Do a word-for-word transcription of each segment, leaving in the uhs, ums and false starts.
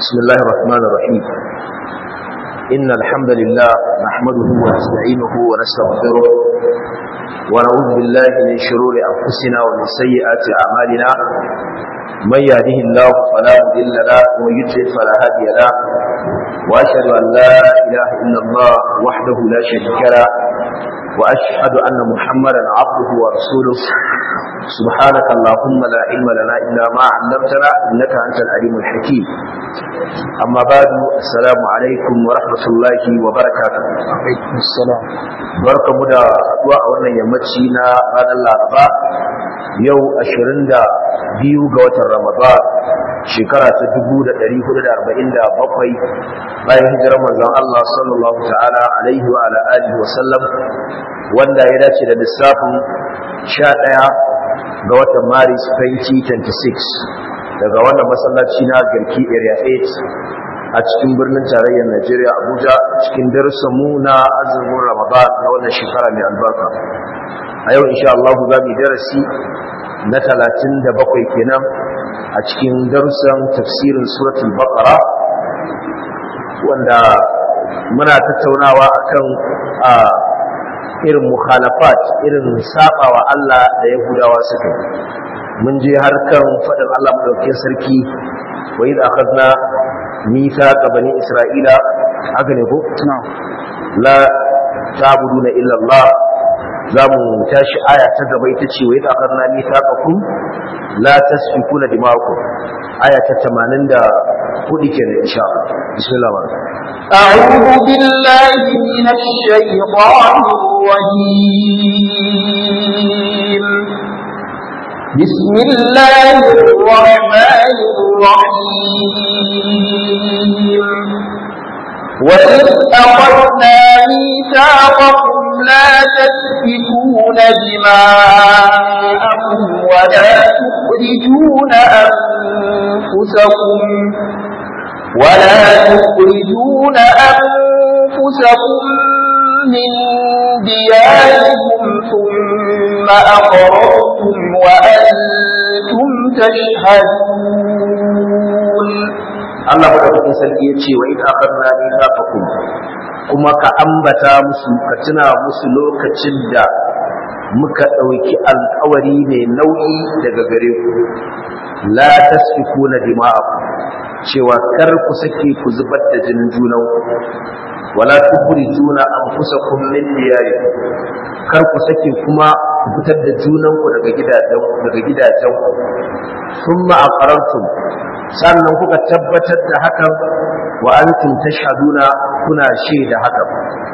بسم الله الرحمن الرحيم إن الحمد لله نحمده ونستعينه ونستغفره ونعوذ بالله من شرور أنفسنا ومن سيئات أعمالنا من يهده الله فلا مضل له ومن يضلل فلا هادي له وأشهد أن لا إله إلا الله وحده لا شريك له وأشهد أن محمدا عبده ورسوله سبحانك اللهم لا علم لنا إلا ما علمتنا إنك أنت العليم الحكيم أما بعد السلام عليكم ورحمة الله وبركاته. عليكم السلام. بركة مدى أدواء وانا يمتشينا هذا الأربعاء يو أشرين دا بيو قوة رمضان shekara ta dubu da ɗari hudu da arba'in da bakwai bayan hijirar manzon Allah sallallahu ta'ala alaihi wa ala alihi wa sallam wanda ya dace da lissafin sha ɗaya ga watan Maris twenty twenty-six daga wannan masallaci na Garki Area eight a cikin birnin tarayyar Najeriya Abuja cikin darussan mu na azumin Ramadan na wannan shekara mai albarka. A yau insha Allah za mu darasi na talatin da bakwai kenan a cikin darussan tafsirin suratul baqara wanda muna tattaunawa akan a irin mukhalafat irin sabawa Allah da Yahudawa suka mun je har kan fadin Allah madaukakin sarki wa idh akhadna mithaqa bani isra'ila haka ne ko la ta'buduna illa Allah zamu tashi aya ta gaba ita ce wa idh akhadna mithaqakum la tasfikuna dima'akum aya ta tamanin da hudu kenan insha Allah bismillah a'udhu billahi minash shaitanir rajim bismillahir rahmanir rahim وَإِذْ أَخَذْنَا مِيثَاقَكُمْ لَا تَسْفِكُونَ دِمَاءَكُمْ وَلَا تُخْرِجُونَ أَنفُسَكُمْ وَلَا تُخْرِجُونَ أَنفُسَكُمْ مِنْ دِيَارِكُمْ ثُمَّ أَقْرَرْتُمْ وَأَنْتُمْ تَشْهَدُونَ Allah madaukakin sarki ya ce wa idza akhadna mithaqakum kuma ka ambata musu ka tuna musu lokacin da muka dauki alƙawari mai nauyi daga gare ku la tasfikuna dima'akum cewa kar ku sake ku zubar da jinin junanku wala tukhrijuna anfusakum min diyarikum kar ku sake kuma ku fitar da junanku daga gidajen daga gidajen ku thumma aqarartum sannan kuka tabbatar da hakan wa antum tashhaduna kuna shaida hakan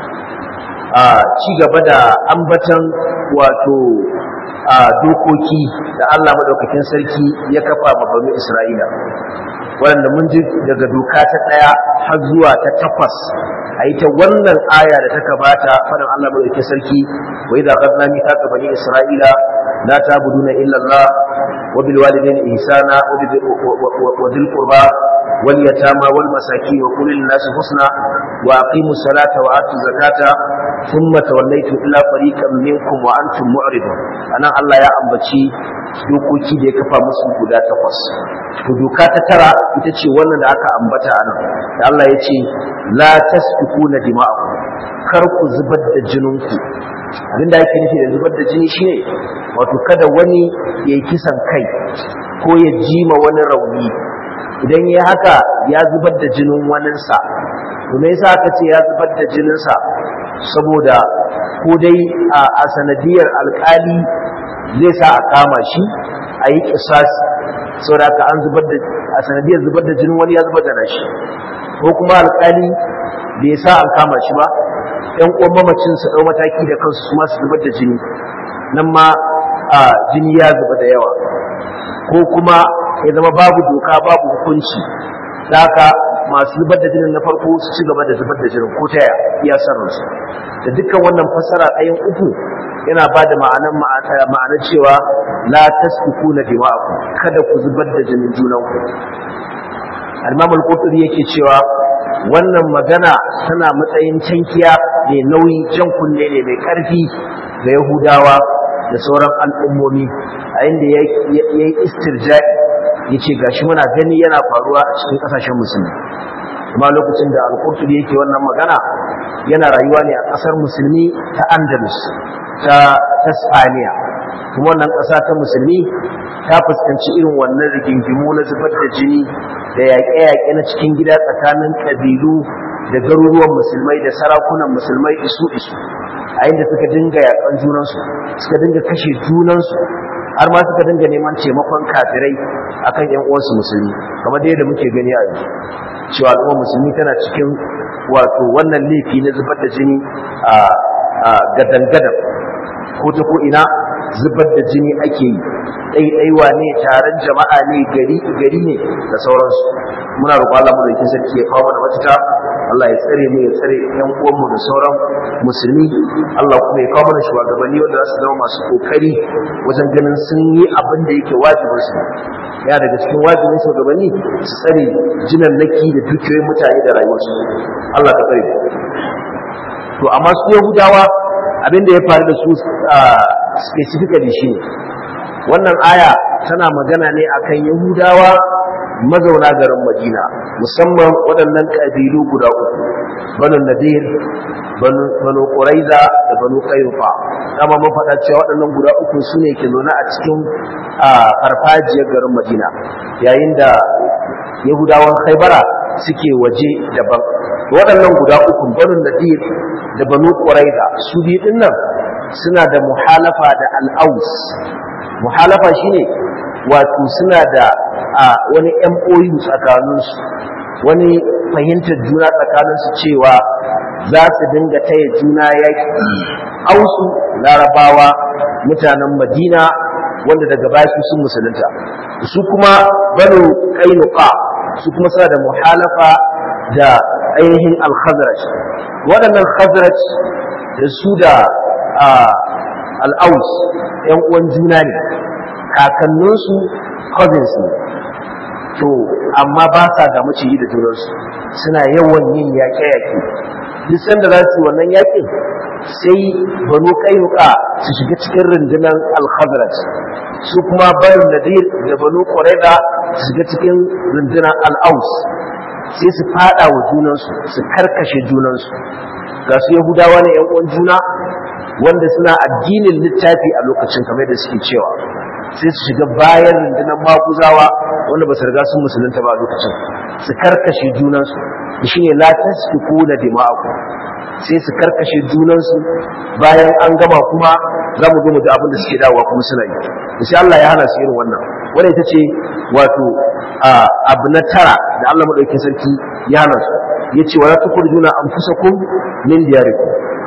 a ci gaba da ambatan wato a dokoki da Allah madaukakin sarki ya kafa ma bani Isra'ila wanda mun ji daga doka ta daya har zuwa ta takwas a ita wannan aya da ta gabata faɗin Allah madaukakin sarki wa idza qadna mithaqa bani Isra'ila la ta'buduna illa Allah وبالوالدين إحسانا وذي القربى واليتامى والمساكين وقولوا للناس حسنا وأقيموا الصلاة وآتوا الزكاة ثم توليتم إلا فريقا منكم وأنتم معرضون أنا الله يا أمبتي dokoki da ya kafa musu guda takwas to doka ta tara ita ce wannan da aka ambata anan da Allah ya ce la tasfikuna dima'akum kar ku zubar da jininku abinda yake nufi da zubar da jini shine wato kada wani ya yi kisan kai ko ya jima wani rauni idan ya haka ya zubar da jinin waninsa to me yasa aka ce ya zubar da jininsa saboda ko dai a sanadiyar alkali zai sa a kama shi a yi kisasi saboda haka an zubar da a sanadiyar zubar da jinin wani ya zubar da nashi ko kuma alkali bai sa an kama shi ba ɗan uwan mamacin su ɗau mataki da kansu su ma su zubar da jini nan ma a jini ya zuba da yawa ko kuma ya zama babu doka babu hukunci da haka masu zubar da jinin na farko su ci gaba da zubar da jinin ko ta iya sararsu da dukkan wannan fassara ɗayan uku yana ba da ma'anar ma'anar cewa la tasfikuna dima'akum kada ku zubar da jinin junanku al-Imam al-Qurtubi yake cewa wannan magana tana matsayin tankiya mai nauyi jan kunne ne mai ƙarfi ga Yahudawa da sauran al'ummomi a inda ya yi istirja'i yace gashi muna gani yana faruwa a cikin kasashen musulmi. Kuma lokacin da al-Qurtubi yake wannan magana yana rayuwa ne a kasar musulmi ta Andalus ta Tasmania. Kuma wannan kasa ta musulmi ta fuskanci irin wannan rigingimu na zubar da jini da yaƙe-yaƙe na cikin gida tsakanin ƙabilu da garuruwan musulmai da sarakunan musulmai isu isu, a inda suka dinga yaƙan junansu, suka dinga kashe junansu, har ma suka dinga neman taimakon kafirai akan ƴan uwansu musulmi, kamar dai da muke gani a yanzu cewa al'ummar musulmi tana cikin wato wannan laifi na zubar da jini a gadan-gadan, ko ta ko ina zubar da jini ake yi, ɗaiɗaiwa ne, taron jama'a ne, gari gari ne da sauransu. Muna roƙon Allah mu da sarki ya kawo mana mafita. Allah ya tsare mu, ya tsare ƴan uwanmu da sauran musulmi. Allah kuma ya kawo mana shugabanni wanda za su zama masu kokari wajen ganin sun yi abin da yake wajibin su. Ya daga cikin wajibin shugabanni su tsare jinannaki da dukiyoyin mutane da rayuwarsu. Allah ka tsare. To amma su Yahudawa abin da ya faru da su specifically shi ne wannan aya tana magana ne akan Yahudawa mazauna garin Madina, musamman waɗannan ƙabilu guda uku, Banu Nadir, Banu Quraiza da Banu Qaynuqa. Dama mun faɗa cewa waɗannan guda uku su ne ke zaune a cikin farfajiyar garin Madina, yayin da Yahudawan Khaibara suke waje daban. Waɗannan guda uku, Banu Nadir da Banu Quraiza, su biyu ɗin nan suna da muhalafa da al-Aus. Muhalafa shine wato suna da wani M O U tsakaninsu, wani fahimtar juna tsakaninsu cewa za su dinga taya juna yaƙi. Ausu Larabawa mutanen Madina wanda daga baya su sun musulunta, su kuma Banu Qaynuqa su kuma suna da muhalafa da ainihin al-Khazraj. Waɗannan Khazraj da su da al-Aus ‘yan uwan juna ne, kakanninsu cousins ne, to amma ba sa ga maciji da junansu, suna yawan yin yaƙe-yaƙe. Duk sanda za su yi wannan yaƙin sai Banu Qaynuqa su shiga cikin rundunar al-Khazraj, su kuma Banu Nadir da Banu Qurayza su shiga cikin rundunar al-Aus, sai su fada wa junansu, su karkashe junansu. Ga su Yahudawa ne ‘yan uwan juna wanda suna addinin littafi a lokacin kamar da suke cewa, sai su shiga bayan rundunar maguzawa wanda ba su riga sun musulunta ba a lokacin, su karkashe junansu. Shi ne la tasfikuna dima'akum, sai su karkashe junansu. Bayan an gama kuma za mu zo mu ji abin da suke dawowa kuma suna yi. Sai Allah ya hana su irin wannan. Wannan ita ce wato abu na tara da Allah madaukakin sarki ya hana su. Yace wala tukhrijuna anfusakum min diyarikum,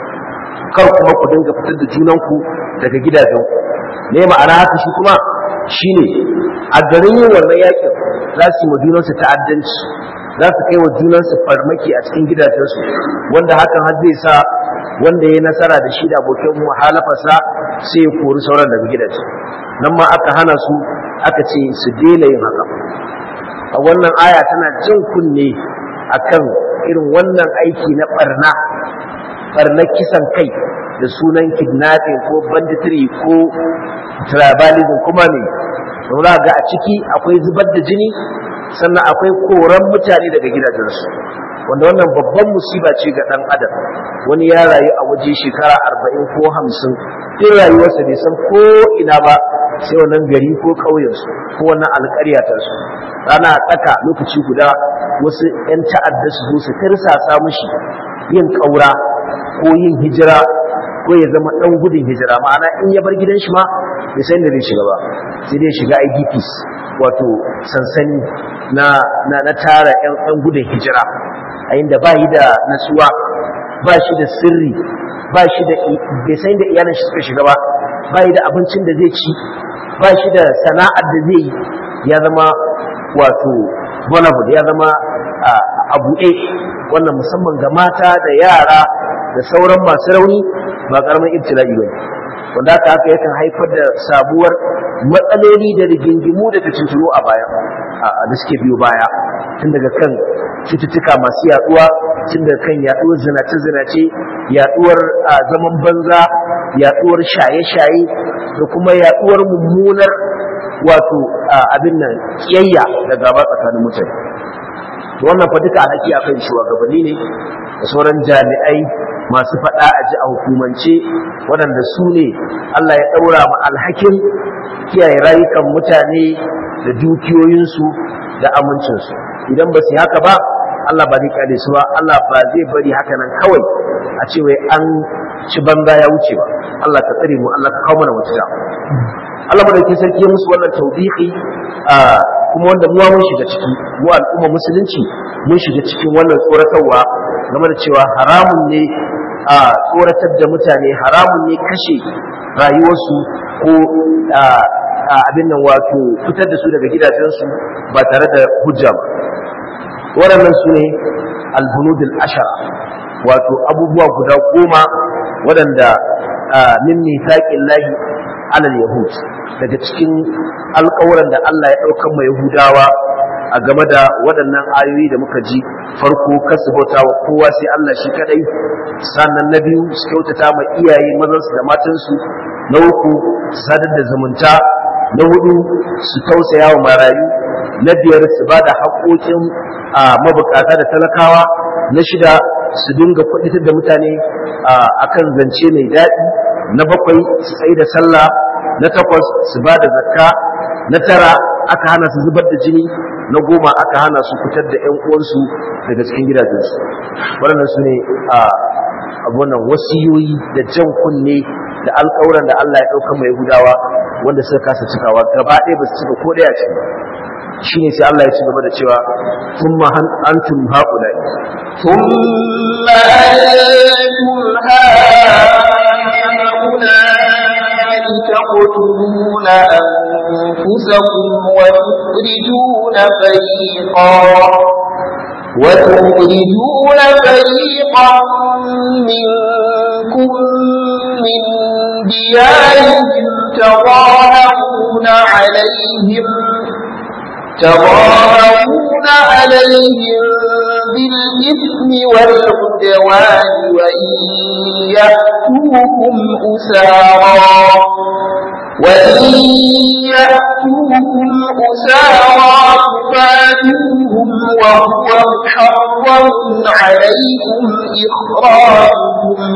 kar kuma ku dinga fitar da junanku daga gidajenku. Me ma'ana haka shi kuma shine a garin yin wannan yakin za su yi wa junansu ta'addanci, za su kai wa junansu farmaki a cikin gidajensu, wanda hakan har zai sa wanda ya nasara da shi da abokin muhalafarsa sai ya kori sauran daga gidaje. Nan ma aka hana su, aka ce su daina yin haka. A wannan aya tana jan kunne akan irin wannan aiki na barna barnar kisan kai da sunan kidnapping ko banditry ko tribalism kuma ne. Za ga a ciki akwai zubar da jini, sannan akwai koran mutane daga gidajensu, wanda wannan babban musiba ce ga ɗan adam. Wani ya rayu a waje shekara arba'in ko hamsin, ɗin rayuwarsa bai san ko ina ba sai wannan gari ko ƙauyensu ko wannan alƙaryatarsu. Rana a tsaka lokaci guda wasu 'yan ta'adda su zo su tirsasa mushi yin ƙaura ko yin hijira ko ya zama ɗan gudun hijira, ma'ana in ya bar gidan shi ma bai san da zai shiga ba, sai dai shiga I D Ps, wato sansani na na, na tara ƴan gudun hijira, a inda ba yi da natsuwa, ba shi da sirri, ba shi da bai san da iyalin shi suka shiga ba, ba yi da abincin da zai ci, ba shi da sana'ar da zai yi, ya zama wato vulnerable, ya zama a buɗe. Wannan musamman ga mata da yara da sauran masu rauni ba karamin ibtila'i ba, wanda haka haka yakan haifar da sabuwar matsaloli da rigingimu da tuntunu a baya da suke biyo baya, tun daga kan cututtuka masu yaduwa, tun daga kan yaduwar zinace-zinace, yaduwar zaman banza, yaduwar shaye-shaye da kuma yaduwar mummunar wato abin nan kiyayya da gaba tsakanin mutane. Wannan fa duka alhaki akan shugabanni ne da sauran jami'ai masu faɗa a ji a hukumance waɗanda su ne Allah ya ɗaura ma alhakin kiyaye rayukan mutane da dukiyoyinsu da amincinsu. Idan ba su yi haka ba Allah ba zai kyale su ba, Allah ba zai bari haka nan kawai a ce wai an ci banza ya wuce ba. Allah ka tsare mu, Allah ka kawo mana mafita. Allah madaukakin sarki ya musu wannan tawbihi kuma wanda mu mun shiga ciki, mu al'umma musulunci mun shiga cikin wannan tsoratarwa game da cewa haramun ne a tsoratar da mutane, haramun ne kashe rayuwarsu ko abin nan wato fitar da su daga gidajensu ba tare da hujja ba. Waɗannan su ne al-bunudul ashara, wato abubuwa guda goma waɗanda min mithaqin lahi alal yahud, daga cikin alƙawuran da Allah ya ɗaukar ma Yahudawa a game da waɗannan ayoyi da muka ji. Farko, kasu bauta wa kowa sai Allah shi kadai. Sannan na biyu, su kyautata ma iyaye mazansu da matansu. Na uku, su sadar da zumunta. Na hudu, su tausaya wa marayu. Na biyar, su ba da haƙoƙin mabukata da talakawa. Na shida, su dinga kuɗitar da mutane akan zance mai daɗi. Na bakwai, su tsaye da sallah. Na takwas, su ba da zakka. Na tara, aka hana su zubar da jini. Na goma, aka hana su fitar da ƴan uwansu daga cikin gidajensu. Waɗannan su ne a abunan wasiyoyi da jan kunne da alƙawuran da Allah ya ɗauka mai Yahudawa wanda suka kasa cikawa gaba ɗaya ba su cika ko ɗaya ce. Shi ne sai Allah ya ci gaba da cewa thumma antum haula'i thumma antum haula'i taqtuluna anfusakum wa tukhrijuna fariqan وتخرجون فريقا منكم من ديارهم تظاهرون عليهم تظاهرون عليهم بالإثم والعدوان وإن يأتوكم أسارا وإن يأتوكم أسارا تفادوهم وهو محرم عليكم إخراجهم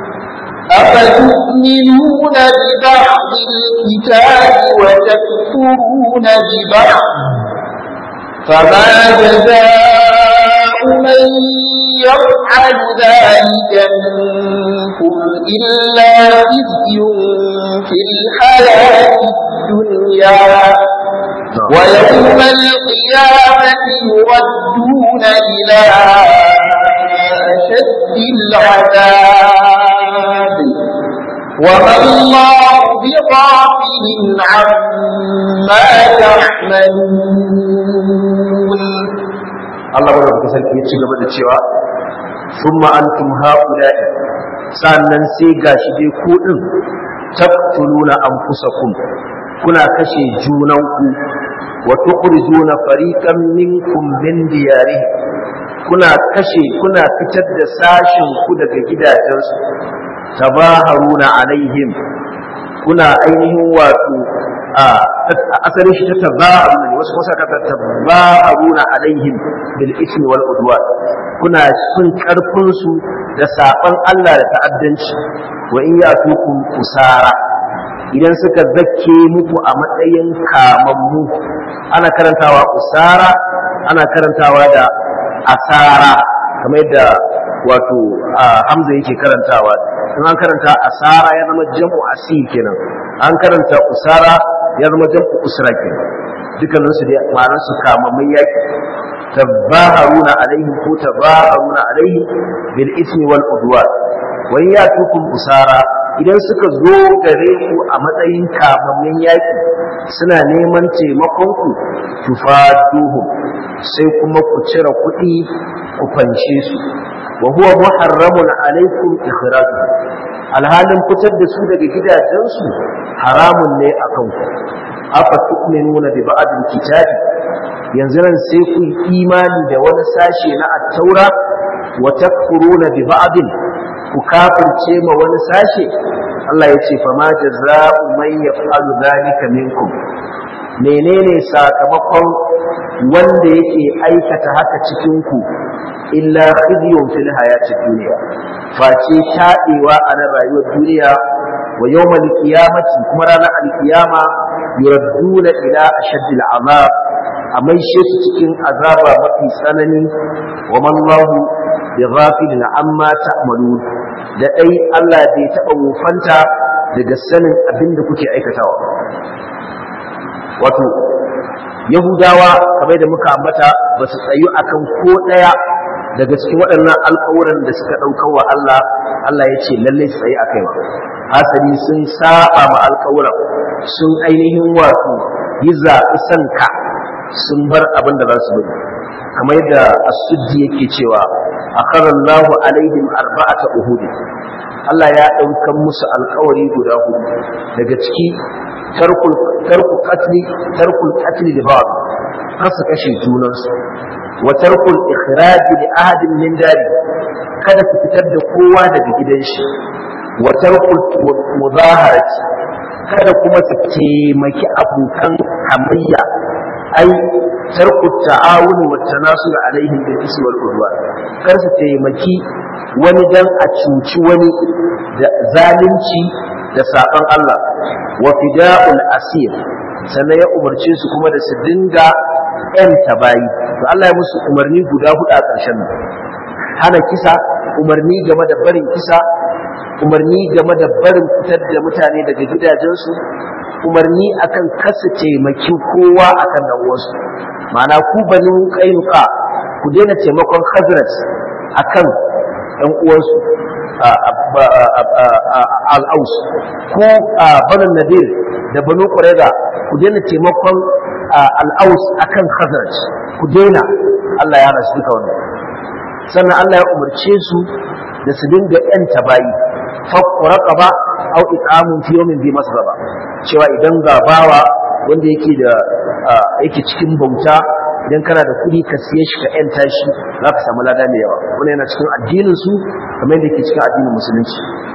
أفتؤمنون ببعض الكتاب وتكفرون ببعض فما جزاء من يفعل ذلك منكم إلا خزي في الحياة الدنيا ويوم القيامة يردون إلى أشد العذاب وما الله بغافل عما تعملون. Allah bada kuka sarki ya ci gaba da cewa summa antum haula'i, sannan sai gashi dai ku din taqtuluna anfusakum, kuna kashe junanku, wa tukhrijuna fariqan minkum min diyarihim, kuna kashe kuna fitar da sashin ku daga gidajensu, tabaharuna alaihim, kuna ainihin wato a asalin shi ta tabaharuna ne, wasu kusa kata tabaharuna alaihim bil ismi wal udwan, kuna sun karfin su da saban Allah da ta'addanci. Wa in yatukum usara, idan suka zakke muku a matsayin kamammu, ana karantawa usara, ana karantawa da asara, kamar yadda wato Hamza yake karantawa. In an karanta asara ya zama jam'u asir kenan, an karanta usara ya zama jam'u usra kenan. Dukkanin su dai ma'anar su kamammun yaki. Tabaharuna alaihim ko tabaharuna alaihim bil ismi wal udwan. Wa yatukum usara, idan suka zo gare ku a matsayin kamammun yaki suna neman taimakon ku, tufaduhum, sai kuma ku cire kuɗi ku fanshe su. wa huwa muharramun alaikum ikhrajuhum, alhalin fitar da su daga gidajensu haramun ne akan ku. Afa tu'minuna bi ba'dil kitabi, yanzu nan sai ku imani da wani sashe na at-taura, wa takfuruna bi ba'din, ku kafirce ma wani sashe. Allah ya ce fa ma jazaa'u man yaf'alu dhalika minkum, menene sakamakon wanda yake aikata haka cikin ku illa khizyun fil hayatid dunya face taɗewa a nan rayuwar duniya wa yawmal qiyamati kuma ranar alkiyama yuradduna ila ashaddil azab amai shi cikin azaba mafi tsanani wa man lahu bighafilin amma ta'malun da dai Allah bai taba wufanta daga sanin abinda kuke aikatawa wato yahudawa kamar da muka ambata ba su tsayu akan ko daya daga cikin waɗannan alƙawuran da suka ɗauka wa Allah Allah ya ce lallai su tsaye a kai ba hasali sun saba ma alƙawuran sun ainihin wato yi zaɓi sanka sun bar abin da za su bari kamar yadda as-suddi yake cewa akarallahu alaihim arba'ata uhud Allah ya ɗaukan musu alƙawari guda hudu daga ciki tarkul tarku qatli tarkul qatli li ba'd kasa kashe junansu wa tarkul ikhraj li ahadin min dari kada su fitar da kowa daga gidan shi wa tarkul mudaharati kada kuma su taimaki abokan hamayya ai tarku ta'awun wa tanasul alaihim bil ismi wal udwan kar su taimaki wani dan a cuci wani da zalunci da saban Allah wa fida'ul asir sannan ya umarce su kuma da su dinga ‘yanta bayi, to Allah ya musu umarni guda hudu a ƙarshen nan, hana kisa, umarni game da barin kisa, umarni game da barin fitar da mutane daga gidajensu, umarni akan kasa taimaki kowa akan dan wasu. Ma'ana ku bani Qainuqa ku daina taimakon Khazraj akan ɗan uwansu al-Aus, ko banu Nadir da banu Qurayza ku daina taimakon al'aus akan Khazraj ku daina Allah ya rasu duka wannan sannan Allah ya umarce su da su dinga yanta bayi fakku raqaba aw it'amun fi yawmin bi masraba cewa idan ga bawa wanda yake da yake cikin bauta idan kana da kuɗi ka siye shi ka yanta shi za ka samu lada mai yawa wannan yana cikin addinin su kamar yadda yake cikin addinin musulunci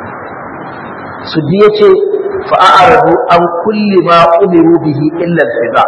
su di yace fa'aradu an kulli ma umiru bihi illa al-fida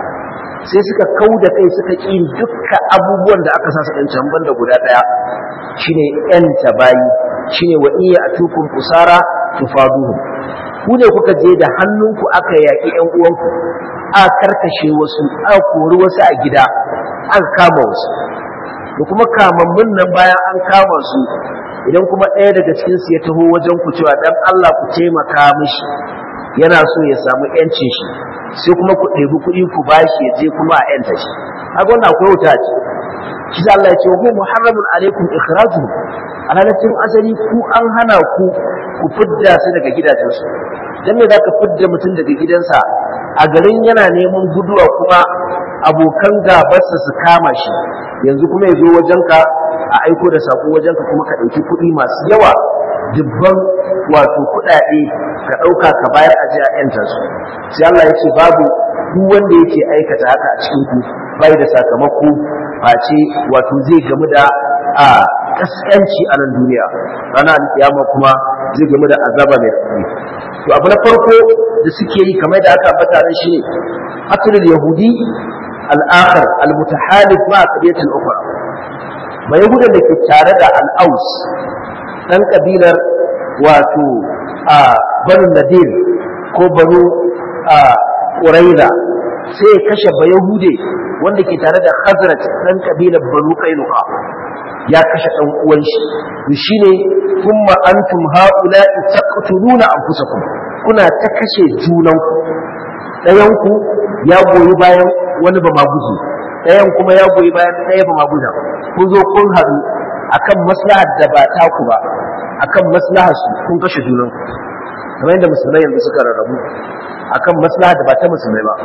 sai suka kauda kai suka ƙi dukkan abubuwan da aka sa su ɗan can banda guda ɗaya shine ƴanta bayi shine wa iya atukum usara tufaduhu ku ne kuka je da hannunku aka yaƙi ƴan uwanku aka karkashe wasu aka kori wasu a gida aka kama wasu da kuma kamammun nan bayan an kama su idan kuma ɗaya daga cikin su ya taho wajen ku cewa dan Allah ku taimaka mishi yana so ya samu ƴancin shi sai kuma ku ɗebi kuɗi ku bashi ya je kuma a ƴanta shi haka wannan akwai wuta ce shi da Allah ya ce wa muharramun alaikum ikhrajuhum alalatin asali ku an hana ku ku fidda su daga gidajensu dan me zaka fidda mutum daga gidansa a garin yana neman guduwa kuma abokan gabarsa su kama shi yanzu kuma ya zo wajenka a aiko da sako wajenka kuma ka ɗauki kuɗi masu yawa dubban wato kuɗaɗe ka ɗauka ka bayar a ji a ‘yanta su sai Allah ya ce babu duk wanda yake aikata haka a cikin ku bai da sakamako face wato zai gamu da a kaskanci a nan duniya ranar alkiyama kuma zai gamu da azaba mai tsanani to abu na farko da suke yi kamar da aka ambata nan shine atlul yahudi al-akhar al-mutahalif ma qabiyatul ukhra ba yahudan da ke tare da al-aus dan kabilar wato a banu nadir ko banu a quraiza sai ya kashe ba yahude wanda ke tare da khazraj dan kabilar banu qainuqa ya kashe dan uwan shi to shine kuma antum haula taqtuluna anfusakum kuna ta kashe junanku dayan ku ya goyi bayan wani ba maguji dayan kuma ya goyi bayan daya ba maguja kun zo kun hadu akan maslahar da ba ta ku ba akan maslahar su kun kashe junanku kamar yadda musulmai yanzu suka rarrabu akan maslahar da ba ta musulmai ba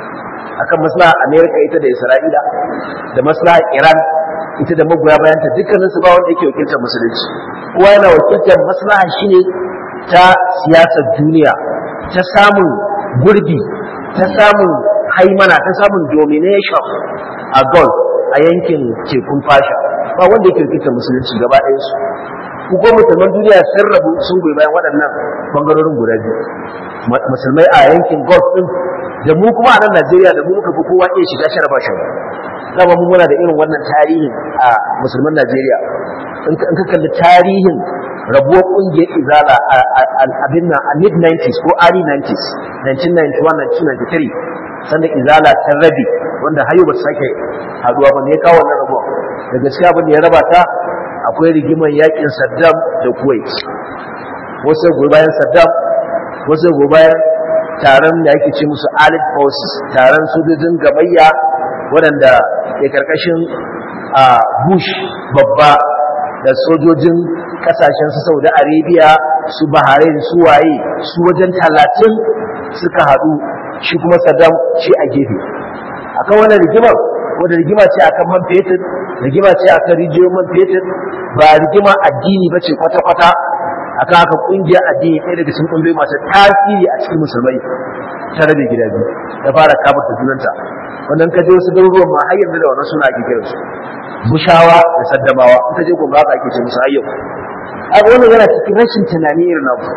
akan maslahar Amerika ita da Isra'ila da maslahar Iran ita da magoya bayanta dukkanin su ba wanda yake wakiltar musulunci kowa yana wakiltar maslaha shine ta siyasar duniya ta samun gurbi ta samun haimana ta samun domination a Gulf a yankin tekun fasha ba wanda yake wakiltar musulunci gaba ɗayan su ku ko musulman duniya sun rabu sun goyi bayan waɗannan bangarorin guda biyu musulmai a yankin Gulf din da mu kuma a nan Najeriya da mu muka fi kowa iya shiga shara ba shara dama mu muna da irin wannan tarihin a musulman Najeriya in ka kalli tarihin rabuwar kungiyar izala a abin nan a mid nineties ko early nineties nineteen ninety-one nineteen ninety-three sannan izala ta rabi wanda hayo ba su sake haduwa ba ne ya kawo wannan rabuwa da gaskiya abin da ya raba ta akwai rigimar yakin Saddam da Kuwait wasu goyi bayan Saddam wasu goyi bayan taron da yake ce musu Allied Forces taron sojojin gamayya waɗanda ke karkashin Bush babba da sojojin kasashen su Saudi Arabia su Bahrain su waye su wajen talatin suka haɗu shi kuma Saddam shi a gefe akan wannan rigimar wanda rigima ce akan man fetur rigima ce akan rijiyoyin man fetur ba rigima addini bace kwata-kwata akan haka kungiyar addini ɗaya daga cikin kungiyoyi masu tasiri a cikin musulmai ta rabe gida biyu da fara kafarta junanta wannan kaje wasu garuruwan ma har yanzu da wannan suna ake kiran su bushawa da saddamawa in kaje gombe haka ake ce musu har yau abu wannan yana cikin rashin tunani irin namu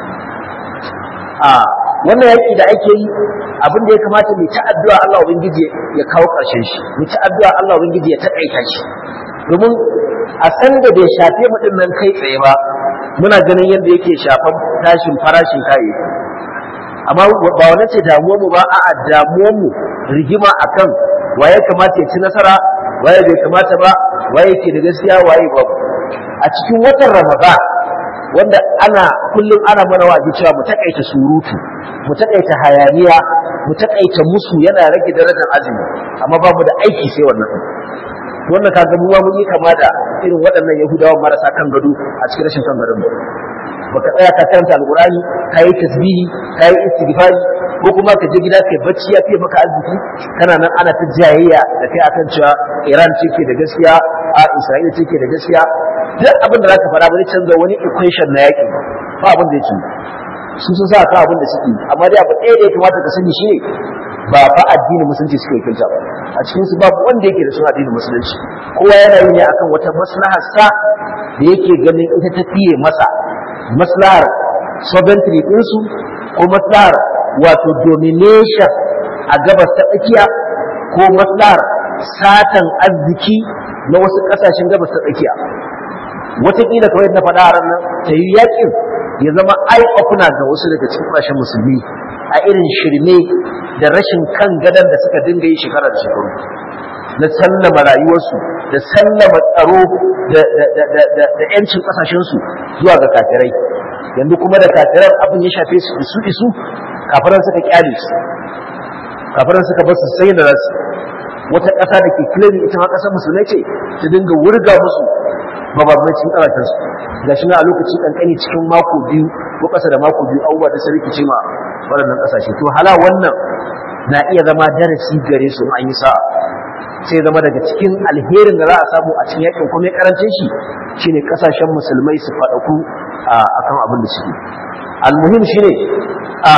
a wannan yaki da ake yi abin da ya kamata mu ta addu'a Allah ubangiji ya kawo ƙarshen shi mu ta addu'a Allah ubangiji ya taƙaita shi domin a san da bai shafe mu din nan kai tsaye ba muna ganin yadda yake shafan tashin farashin kayayyaki amma ba wannan ce damuwar mu ba a'a damuwar mu rigima akan waye kamata ya ci nasara waye bai kamata ba waye ke da gaskiya waye babu a cikin watan Ramadan wanda ana kullum ana mana wa'azi cewa mu takaita surutu mu takaita hayaniya mu takaita musu yana rage darajar azumi amma babu da aiki sai wannan wannan kaga mu mun yi kama da irin waɗannan yahudawa marasa kan gado a cikin rashin kan gadon baka tsaya ka karanta alqur'ani kai tasbihi kai istighfari ko kuma ka je gida kai bacci ya fiye maka arziki kana nan ana ta jayayya da kai akan cewa Iran ce ke da gaskiya a Isra'ila ce ke da gaskiya duk abin da zaka fara bari canza wani equation na yaki ba abin da yake su sun sa ka abin da suke amma dai abu ɗaya da ya kamata ka sani shine ba fa addinin musulunci suke kinta ba a cikin su babu wanda yake da suna addinin musulunci kowa yana yi ne akan wata maslahar sa da yake ganin ita ta fiye masa maslahar sovereignty din su ko maslahar wato domination a gabas ta tsakiya ko maslahar satan arziki na wasu kasashen gabas ta tsakiya wataƙila kawai na faɗa a ranar ta yi yakin ya zama aikakuna ga wasu daga cikin ƙasashen musulmi a irin shirme da rashin kan gadon da suka dinga yi shekara da shekaru na sallama rayuwarsu da sallama tsaro da yancin ƙasashensu zuwa ga kafirai yanzu kuma da kafiran abin ya shafe su isu isu kafiran suka kyale su kafiran suka bar su sai da rasu wata ƙasa da ke kilani ita ma ƙasar musulmai ce ta dinga wurga musu mabambancin ƙaratarsu ga shi na a lokaci ƙanƙani cikin mako biyu ko ƙasa da mako biyu abubuwa da sarki ce ma waɗannan ƙasashe to hala wannan na iya zama darasi gare su an yi sa'a sai zama daga cikin alherin da za a samu a cikin yakin kuma karancin shi shine ƙasashen musulmai su faɗaku akan abin da suke almuhim shine a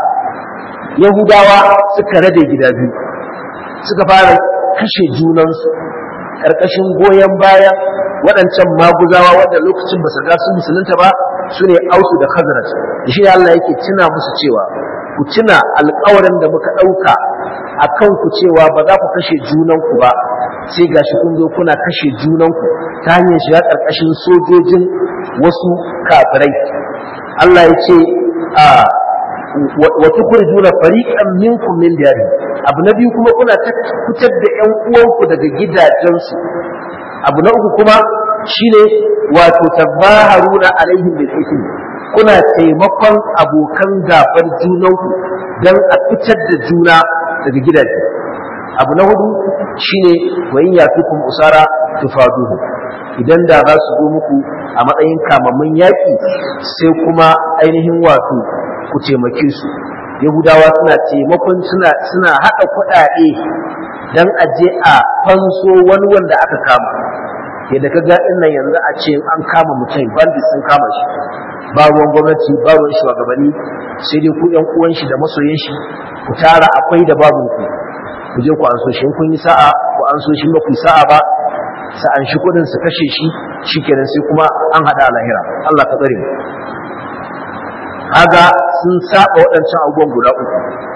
yahudawa suka rade gida biyu suka fara kashe junansu ƙarƙashin goyon baya waɗancan maguzawa wanda lokacin ba su ga su musulunta ba su ne ausu da khazraj shi ne Allah yake tuna musu cewa ku tuna alƙawarin da muka ɗauka a kan ku cewa ba za ku kashe junanku ba sai gashi kun zo kuna kashe junanku ta hanyar shiga ƙarƙashin sojojin wasu kafirai Allah ya ce a wa tukhrijuna fariqan minkum min diyari abu na biyu kuma kuna fitar da ƴan uwanku daga gidajensu abu na uku kuma shine wato tabaharuna alaihim bil ism kuna taimakon abokan gabar junanku dan a fitar da juna daga gidaje abu na hudu shine wayin yafikum usara tufaduhu idan da za su zo muku a matsayin kamammun yaƙi sai kuma ainihin wato ku taimake su yahudawa suna taimakon suna suna haɗa kuɗaɗe dan aje a fanso wani wanda aka kama yadda ka ga nan yanzu a ce an kama mutum bandit sun kama shi ba ruwan gwamnati ba ruwan shugabanni sai dai ku ƴan uwan shi da masoyan shi ku tara akwai da babu ku ku je ku an so shi kun yi sa'a ku an so shi ba ku yi sa'a ba sa'an shi kudin su kashe shi shikenan sai kuma an hada a lahira Allah ka tsare mu kaga sun saba waɗancan abubuwan guda uku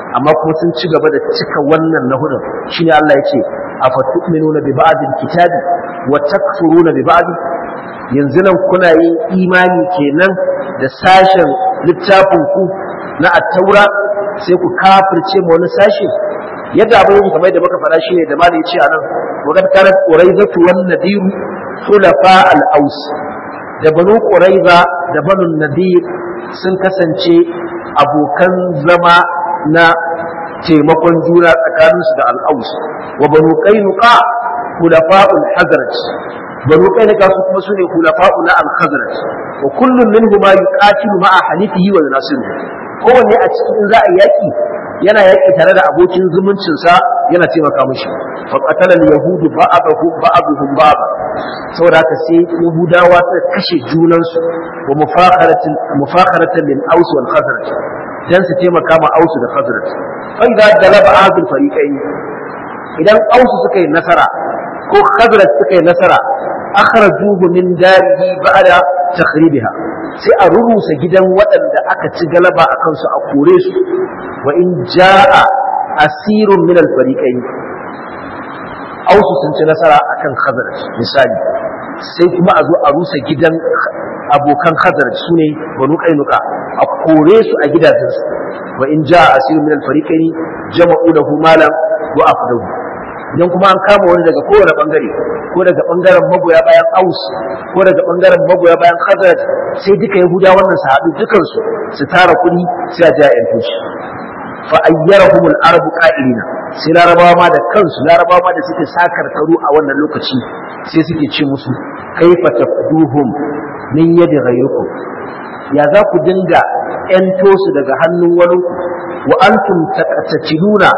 amma kuma sun ci gaba da cika wannan na hudun shine Allah ya ce afatu'minuna bi ba'dil kitabi wa takfuruna bi ba'd yanzu nan kuna yin imani kenan da sashen littafin ku na at-taura sai ku kafirce ma wani sashe yadda abin yake kamar da muka fara shine da malai yace anan wa kad karat quraizatu wan nadir khulafa al-aus da banu quraiza da banu nadir sun kasance abokan zama na taimakon juna tsakaninsu da al-aus wa banu qainuqa khulafa'ul hazraj banu qainuqa su kuma sune khulafa'u na al-khazraj wa kullun minhum yuqatilu ma'a halifihi wa nasiruhu kowanne a cikin za a yaki yana yaki tare da abokin zumuncinsa yana taimaka mishi fa qatala al-yahudu ba'dahum ba'dhum ba'd saboda haka sai yahudawa suka kashe junansu wa mufakharatan mufakharatan lil aus wal khazraj dan su taimaka ma aus da khazraj fa idza dalaba ahadul fariqayn idan aus suka yi nasara ko khazraj suka yi nasara akhrajuhu min darihi ba'da takhribiha sai a rurusa gidan waɗanda aka ci galaba a kansu a kore su wa in ja'a asirun min al-fariqayn ausu sun ci nasara akan khazraj misali sai kuma a zo a rusa gidan abokan khazraj sune banu qainuqa a kore su a gidajensu wa in ja'a asirun min al-fariqayn jama'u lahu malan wa afdahu idan kuma an kama wani daga kowane bangare ko daga bangaren magoya bayan aus ko daga bangaren magoya bayan khazraj sai duka yahuda wannan su haɗu dukansu su tara kuɗi sai a ji a yanto shi fa ayyarahum al-arab qa'ilina sai larabawa ma da kansu larabawa ma da suke sakar karu a wannan lokaci sai suke ce musu kaifa tafduhum min yadi ghayrikum ya za ku dinga yanto su daga hannun wani wa antum taqtatiluna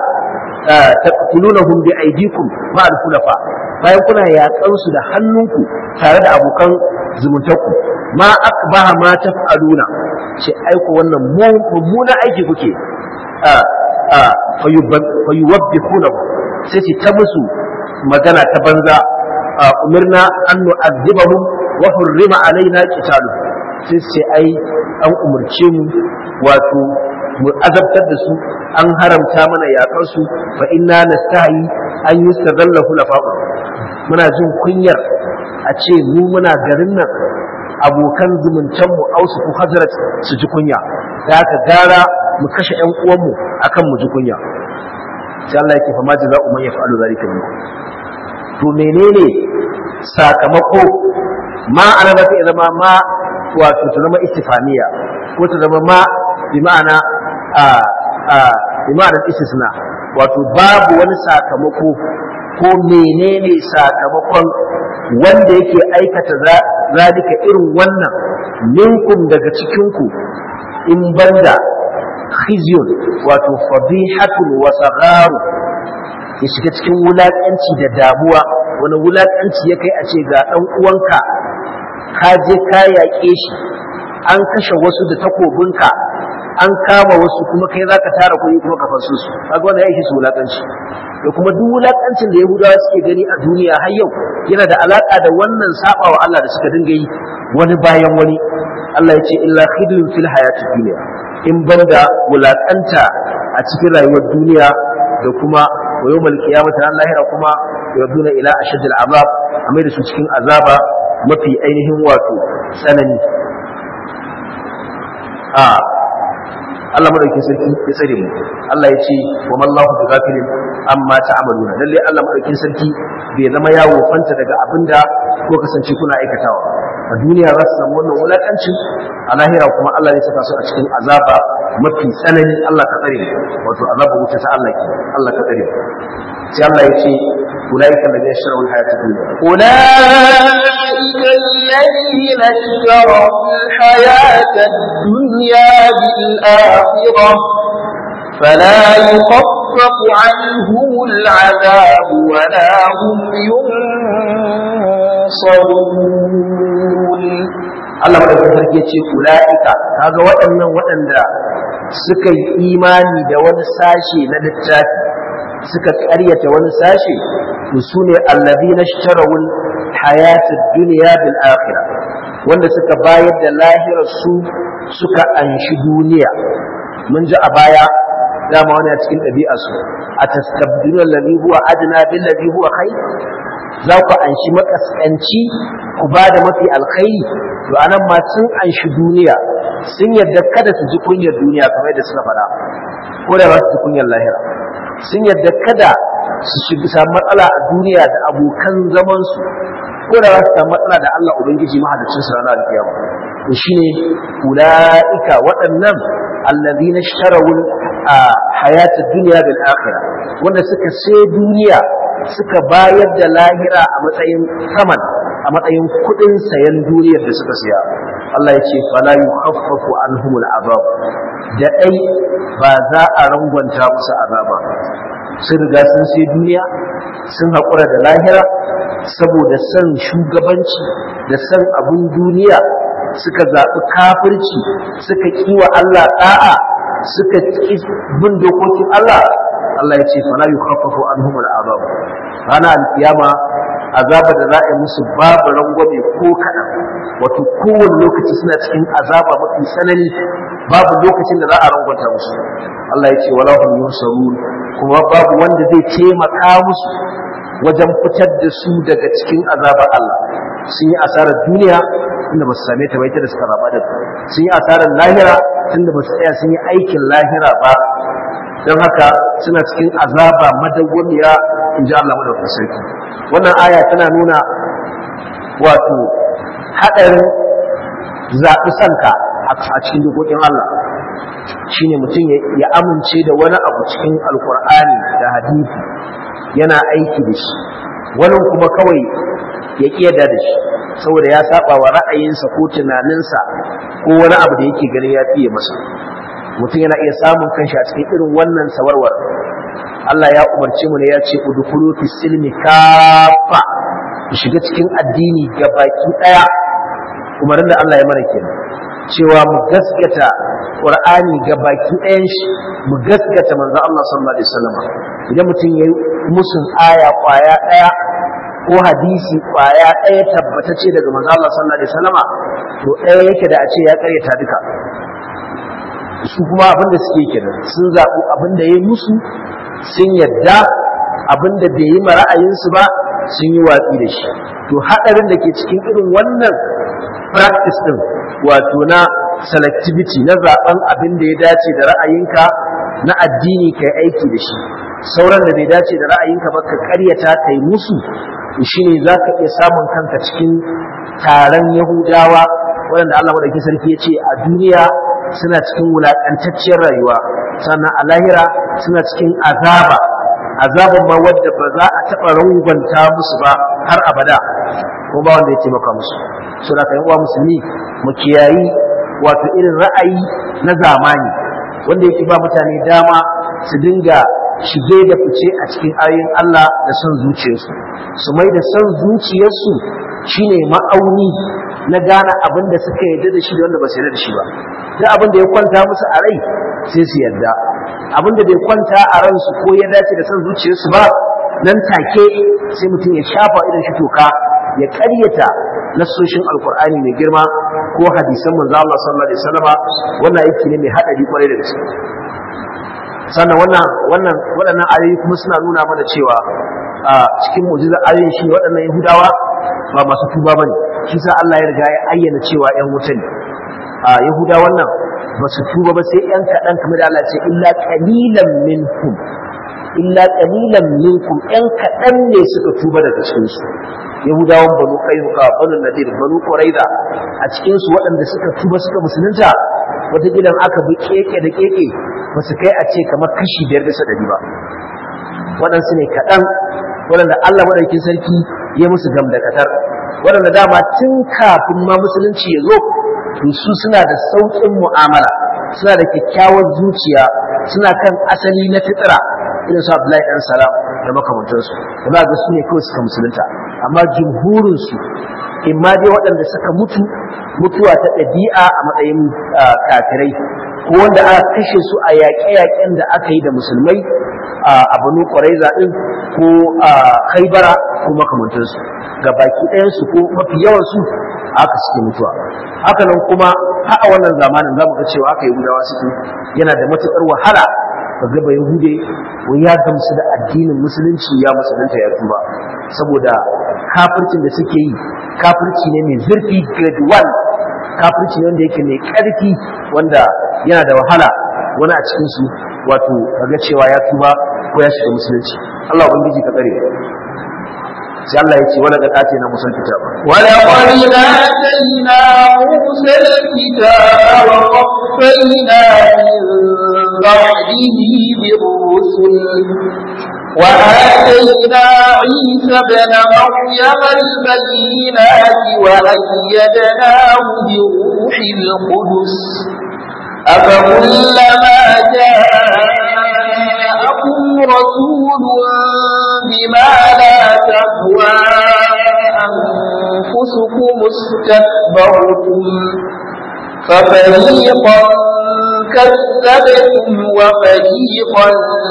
taqtulunahum bi aydikum ma al-khulafa bayan kuna yakan su da hannunku tare da abokan zumuntarku ma akbaha ma taf'aluna ce aiko wannan mummuna aiki kuke a a fayuwabbihuna sai su ta musu magana ta banza umirna an nu'azzibahum wa hurrima alaina qitalu sai ce ai an umurce mu wato mu azabtar da su an haramta mana yaƙar su fa inna nastahi an yustadallahu lafa'u muna jin kunyar a ce mu muna garin nan abokan zumuntan mu ausu ko hazrat su ji kunya da haka gara mu kashe ƴan uwan mu akan mu ji kunya sai Allah yake fa ma jaza'u man yaf'alu zalika minkum to menene sakamako ma ana da zama ma wato ta zama istifamiya ko ta zama ma bi ma'ana a a imanin istisna wato babu wani sakamako ko menene sakamakon wanda yake aikata zalika irin wannan minkum daga cikinku in banda khizyun wato fadihatun wa sagharu ya shiga cikin wulakanci da damuwa wani wulakanci ya kai a ce ga dan uwanka ka je ka yaƙe shi an kashe wasu da takobinka an kama wasu kuma kai zaka tara kuɗi kuma ka fansu su kaga wannan yake su wulakanci da kuma duk wulakancin da Yahudawa suke gani a duniya har yau yana da alaka da wannan sabawa Allah da suka dinga yi wani bayan wani Allah ya ce illa khidun fil hayatid dunya in banda wulakanta a cikin rayuwar duniya da kuma wa yawmal qiyamati ran lahira kuma yaduna ila ashaddil azab amai da su cikin azaba mafi ainihin wato tsanani a Allah madaukakin sarki ya tsare mu Allah ya ce wa mallahu bi ghafilin amma ta'maluna lalle Allah madaukakin sarki bai zama yawo fanta daga abinda ko kasance kuna aikatawa a duniya za su samu wannan wulakancin a lahira kuma Allah ya saka su a cikin azaba mafi tsanani Allah ka tsare mu wato azaba wuta ta Allah ke Allah ka tsare mu sai Allah ya ce أولئك الذين اشتروا الحياة الدنيا أولئك الذين اشتروا الحياة الدنيا بالآخرة فلا يخفف عنهم العذاب ولا هم ينصرون Allah madaukakin sarki ya ce ula'ika kaga waɗannan waɗanda suka yi imani da wani sashe na littafi suka ƙaryata wani sashe to sune allazina ishtarawul hayatad dunya bil akhirah wanda suka bayar da lahirar su suka anshi duniya mun ji a baya dama wani a cikin ɗabi'a su a tastabdilul ladhi huwa adna bil ladhi huwa khair za ku anshi makaskanci ku ba da mafi alkhairi to anan ma sun anshi duniya sun yadda kada su ji kunyar duniya kamar yadda suka faɗa ko da ba su ji kunyar lahira sun yadda kada su shiga samu matsala a duniya da abokan zaman su ko da ba su samu matsala da Allah ubangiji mahaliccin su ranar alkiyama to shine ulaika waɗannan allazina ishtarawul hayatad dunya bil akhirah wanda suka sai duniya suka bayar da lahira a matsayin saman a matsayin kudin sayan duniyar da suka siya Allah ya ce fala yukhaffafu anhumul azab da dai ba za a rangwanta musu azaba sun riga sun sai duniya sun haƙura da lahira saboda san shugabanci da san abun duniya suka zaɓi kafirci suka kiwa Allah ɗa'a suka ƙi bin dokokin Allah Allah ya ce fala yukhaffafu anhum al'azab rana al-kiyama azaba da za a yi musu babu rangwame ko kaɗan wato kowane lokaci suna cikin azaba mafi tsanani babu lokacin da za a rangwanta musu Allah ya ce wala hum yunsarun kuma babu wanda zai taimaka musu wajen fitar da su daga cikin azabar Allah sun yi asarar duniya tunda ba su same ta ba ita da suka raba da sun yi asarar lahira tunda ba su tsaya sun yi aikin lahira ba don haka suna cikin azaba madawwamiya in ji Allah madawwamin sarki wannan aya tana nuna wato haɗarin zaɓi sanka a cikin dokokin Allah shine mutum ya amince da wani abu cikin alkur'ani da hadisi yana aiki da shi wani kuma kawai ya kiyada da shi saboda ya saba wa ra'ayinsa ko tunaninsa ko wani abu da yake ganin ya fiye masa mutum yana iya samun kanshi a cikin irin wannan sawarwar Allah ya umarce mu ne ya ce udkhulu fi silmi kafa ku shiga cikin addini gabaki daya umarin da Allah ya mana kenan cewa mu gaskata Qur'ani gabaki ɗayan shi mu gaskata manzo Allah sallallahu alaihi wasallam idan mutum yayi musun aya kwaya daya ko hadisi kwaya daya tabbatace daga manzo Allah sallallahu alaihi wasallam to ɗaya yake da a ce ya karyata duka su kuma abinda suke kenan sun zaɓi abinda ya yi musu sun yadda abinda bai yi ma ra'ayinsu ba sun yi watsi da shi to haɗarin da ke cikin irin wannan practice ɗin wato na selectivity na zaɓen abin da ya dace da ra'ayinka na addini kai aiki da shi sauran da bai dace da ra'ayinka ba ka ƙaryata kai musu shi ne za ka iya samun kanka cikin taron yahudawa waɗanda Allah madaukakin sarki ya ce a duniya suna cikin wulaƙantacciyar rayuwa sannan a lahira suna cikin azaba azaban ma wadda ba za a taɓa rangwanta musu ba har abada ko ba wanda ya taimaka musu so da kayan uwa musulmi mu kiyayi wato irin ra'ayi na zamani wanda yake ba mutane dama su dinga shige da fice a cikin ayoyin Allah da son zuciyarsu su mai da son zuciyarsu shine ma'auni na gane abin da suka yarda da shi da wanda ba su yarda da shi ba duk abin da ya kwanta musu a rai sai su yarda abin da bai kwanta a ransu ko ya dace da son zuciyarsu ba nan take sai mutum ya shafa idan shi toka ya ƙaryata nassoshin alkur'ani mai girma ko hadisan manzo Allah sallallahu alaihi wasallam wannan aiki ne mai hadari kwarai da gaske sannan wannan wannan waɗannan ayoyi kuma suna nuna mana cewa a cikin mu'jiza ayoyin shi waɗannan Yahudawa ba masu tuba bane shi sa Allah ya riga ya ayyana cewa ƴan wuta ne a Yahudawan nan ba su tuba ba sai ƴan kaɗan kamar da Allah ya ce illa qalilan minkum illa qalilan minkum ƴan kaɗan ne suka tuba daga cikin su Yahudawan banu Qainuqa banu Nadir banu Quraiza a cikin su waɗanda suka tuba suka musulunta wata gidan aka bi keke da keke ba su kai a ce kamar kashi biyar bisa ɗari ba waɗansu ne kaɗan waɗanda Allah madaukakin sarki ya musu gamdakatar waɗanda dama tun kafin ma musulunci ya zo to su suna da sauƙin mu'amala suna da kyakkyawar zuciya suna kan asali na fitira irin su Abdullahi dan Salam da makamantansu da ba ga su ne kawai suka musulunta amma jumhurinsu imma dai waɗanda suka mutu mutuwa ta ɗabi'a a matsayin kafirai ko wanda aka kashe su a yaƙe-yaƙen da aka yi da musulmai a Banu Quraiza din ko a Khaibara ko makamantansu ga baki ɗayansu ko mafi yawansu aka suke mutuwa haka nan kuma har a wannan zamanin zamu ga cewa aka yi gudawa suke yana da matuƙar wahala kaga ba yahude ko ya gamsu da addinin musulunci ya musulunta ya tuba saboda kafircin da suke yi kafirci ne mai zurfi grade one kafirci ne wanda yake mai ƙarfi wanda yana da wahala wani a cikin su wato kaga cewa ya tuba ko ya shiga musulunci Allah ubangiji ka tsare sai Allah ya ce wala da kace na musul kitaba wala qad atayna musa al-kitaba wa qaffayna min ba'dihi bir-rusul wa atayna Isa ibn Maryam al-bayyinati wa ayyadnahu bi-ruhil qudus أفكلما جاءكم رسول بما لا تهوى أنفسكم استكبرتم ففريقا كذبتم وفريقا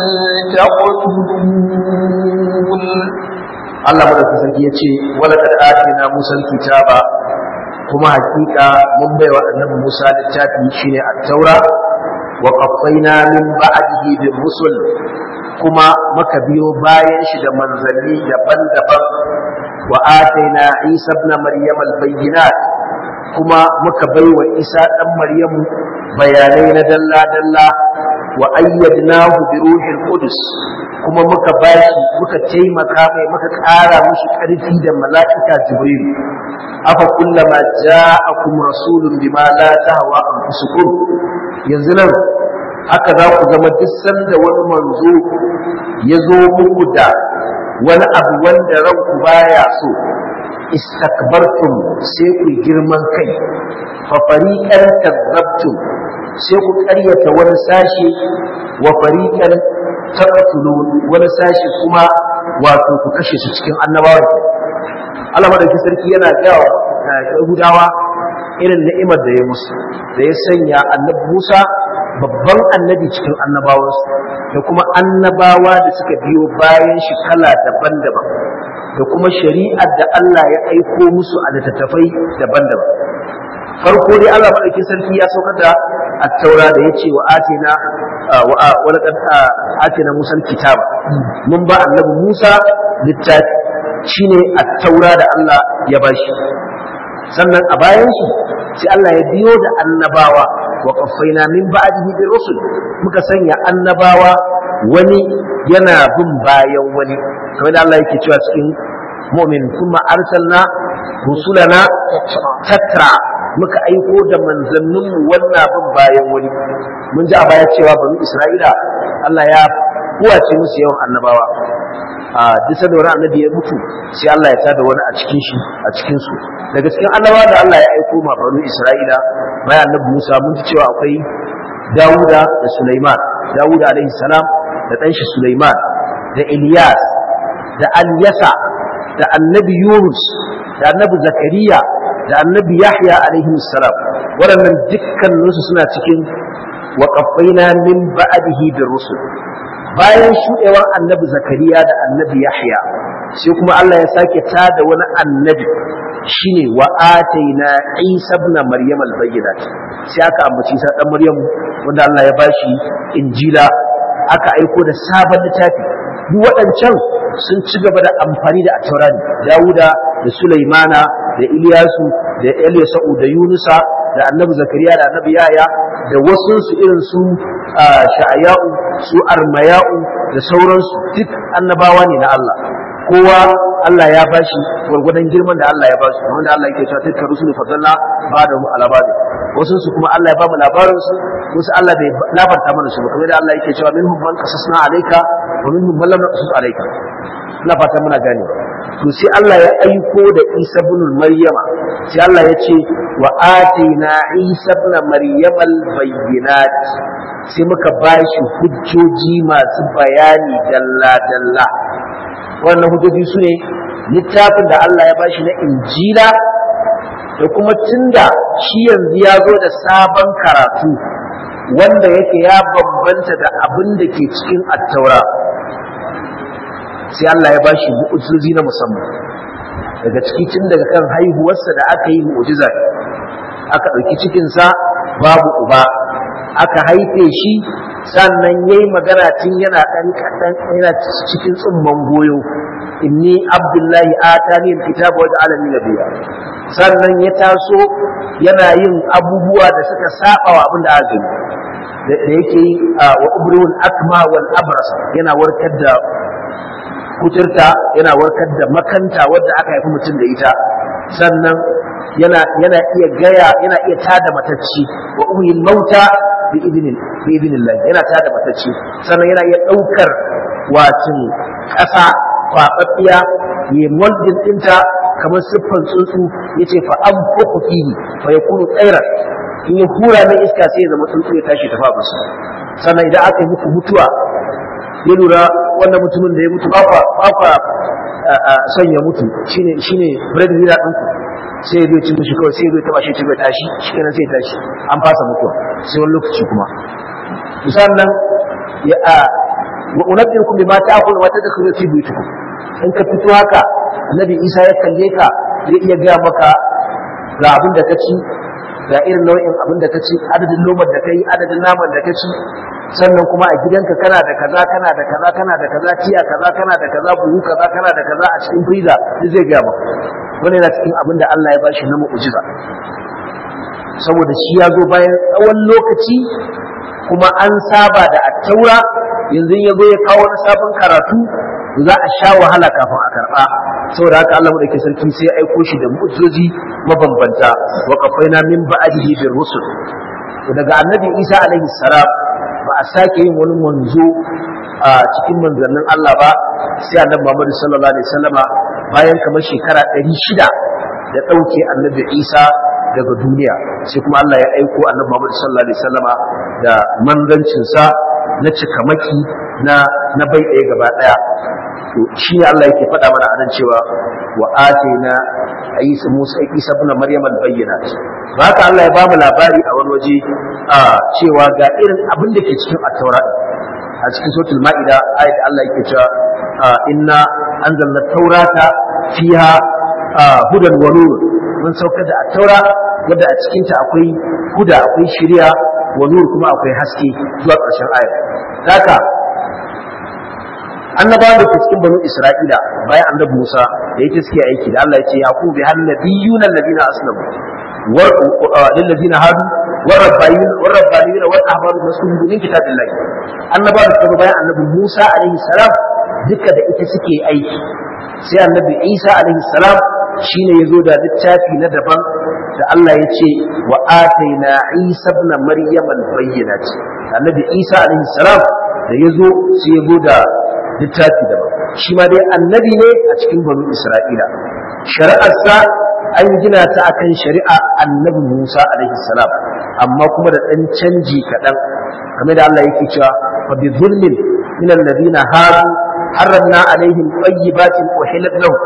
تقتلون الله مدد سنكي يتشي ولقد آتينا موسى الكتاب kuma hakika mun baiwa annabi Musa littafi shine at-Taura wa qaffayna min ba'dihi bir rusul kuma muka biyo bayan shi da manzanni daban-daban wa ataina Isa ibn Maryam al-bayyinat kuma muka baiwa Isa dan Maryam bayanai na dalla-dalla wa ayyadnahu bi ruhil qudus kuma muka bashi muka taimaka mai muka ƙara mishi ƙarfi da mala'ika Jibril afa kullama ja'akum rasulun bima la tahwa anfusukum yanzu nan haka za ku zama duk sanda wani manzo ya zo muku da wani abu wanda ranku baya so istakbartum sai ku girman kai fa fariqan kadzabtum sai ku ƙaryata wani sashi wa fariqan taqtulun wani sashi kuma wato ku kashe su cikin annabawa Allah madauki sarki yana gawa Yahudawa irin ni'imar da ya musu da ya sanya annabi Musa babban annabi cikin annabawansu da kuma annabawa da suka biyo bayan shi kala daban-daban da kuma shari'ar da Allah ya aiko musu a littattafai daban-daban farko dai Allah madauki sarki ya saukar da at-taura da yace wa atina wa laqad atina Musa al-kitaba mun ba annabi Musa littafi shine at-taura da Allah ya bashi sannan a bayan shi sai Allah ya biyo da annabawa wa qaffaina min ba'dihi bi rusul muka sanya annabawa wani yana bin bayan wani kamar da Allah yake cewa cikin mu'min kuma arsalna rusulana tatra muka aiko da manzanninmu wannan bin bayan wani mun ji a baya cewa banu Isra'ila Allah ya kuwace musu yawan annabawa a duk da wani annabi ya mutu sai Allah ya tada wani a cikin shi a cikin su daga cikin annabawa da Allah ya aiko ma banu Isra'ila bayan annabi Musa mun ji cewa akwai Dawuda da Sulaiman Dawuda alaihi salam da dan shi Sulaiman da Ilyas da Alyasa da annabi Yunus da annabi Zakariya da annabi Yahya alaihi salam waɗannan dukkaninsu suna cikin wa qaffaina min ba'dihi bir rusul bayan shuɗewar annabi Zakariya da annabi Yahya sai kuma Allah ya sake tada wani annabi shine wa ataina Isa ibn Maryam al-bayyinat sai aka ambaci Isa dan Maryam wanda Allah ya bashi injila aka aiko da sabon littafi duk waɗancan sun ci gaba da amfani da at-Taurani Dawuda da Sulaimana da Ilyasu da Elisa'u da Yunusa da annabi Zakariya da annabi Yahya da wasu su irin su Sha'aya'u su Armaya'u da sauransu duk annabawa ne na Allah kowa Allah ya bashi gurgudan girman da Allah ya bashi wanda Allah yake cewa tilka rusulu fadalla ba'da mu alabadi wasu su kuma Allah ya ba mu labarin su wasu Allah bai labarta mana su ba kamar da Allah yake cewa minhum man qasasna alayka wa minhum man lam naqsus alayka ina fata muna gane to sai Allah ya aiko da Isa ibn Maryam sai Allah ya ce wa atina Isa ibn Maryam al-bayyinat sai muka bashi hujjoji masu bayani dalla dalla wannan hujjoji su ne littafin da Allah ya bashi na Injila da kuma tunda shi yanzu ya zo da sabon karatu wanda yake ya bambanta da abin da ke cikin at-Taura sai Allah ya bashi mu'jizozi na musamman daga ciki tun daga kan haihuwarsa da aka yi mu'jiza aka ɗauki cikinsa babu uba aka haife shi sannan yayi magana tun yana dan kadan yana cikin tsumman goyo inni abdullahi atani alkitaba wa ja'alani nabiyya sannan ya taso yana yin abubuwa da suka saba wa abin da aka gani da yake wa ubrul akma wal abras yana warkar da kuturta yana warkar da makanta wadda aka haifi mutum da ita sannan yana yana iya gaya yana iya tada matacci wa umil mauta bi idnin bi idnillah yana tada matacci sannan yana iya daukar wacin kasa kwababbiya ya moldin dinta kamar siffan tsuntsu yace fa anfuqu fihi fa yakunu tsairan in ya hura mai iska sai ya zama tsuntsu ya tashi tafa musu sannan idan aka yi muku mutuwa ya lura wannan mutumin da ya mutu ba kwa son ya mutu shine shine bread winner din ku sai zai ci mishi kawai sai zai taba shi ya tashi shikenan sai tashi an fasa mutuwa sai wani lokaci kuma sannan ya a wa unabbiukum bima ta'kulu wa tadkhulu fi buyutikum in ka fito haka annabi Isa ya kalle ka zai iya ga maka ga abin da ka ci ga irin nau'in abin da ka ci adadin lomar da kai adadin naman da ka ci sannan kuma a gidanka kana da kaza kana da kaza kana da kaza tiya kaza kana da kaza buhu kaza kana da kaza a cikin freezer duk zai ga maka wannan yana cikin abin da Allah ya bashi na mu'jiza saboda shi ya zo bayan tsawon lokaci kuma an saba da attaura yanzu ya zo ya kawo wani sabon karatu za a sha wahala kafin a karba saboda haka Allah madaukakin sarki sai ya aiko shi da mu'jizozi mabambanta wa qafaina min ba'dihi bir rusul daga annabi Isa alaihi salam ba a sake yin wani manzo a cikin manzannin Allah ba sai annabi Muhammad sallallahu alaihi wasallama bayan kamar shekara ɗari shida da dauke annabi Isa daga duniya sai kuma Allah ya aiko annabi Muhammad sallallahu alaihi wasallama da manzancin sa na cikamaki na na bai ɗaya gaba ɗaya to shi ne Allah yake faɗa mana anan cewa wa atina Isa Musa Isa ibn Maryam al-bayyinat ba haka Allah ya bamu labari a wani waje a cewa ga irin abin da ke cikin at-Taurat a cikin suratul Maida ayat Allah yake cewa inna anzalna at-taurata fiha hudan wa nur mun saukar da at-Taura wanda a cikin ta akwai huda akwai shari'a wa nur kuma akwai haske zuwa ƙarshen ayat haka annabawan da ke cikin banu Isra'ila bayan annabi Musa da yake suke aiki da Allah ya ce yaqub bi hannabiyuna alladhina aslamu wa lil ladina hadu wa rabbayun wa rabbayun wa ahbaru mas'ulun min kitabillahi annabawan da suka bayan annabi Musa alaihi salam duka da ita suke aiki sai annabi Isa alaihi salam shine yazo da littafi na daban da Allah ya ce wa ataina Isa ibn Maryam al-bayyinat annabi Isa alaihi salam da yazo sai yazo da littafi daban shi ma dai annabi ne a cikin banu Isra'ila shari'arsa an gina ta akan shari'a annabi Musa alaihi salam amma kuma da dan canji kadan kamar da Allah yake cewa fa bi dhulmin min alladhina hadu harramna alaihim tayyibatin uhillat lahum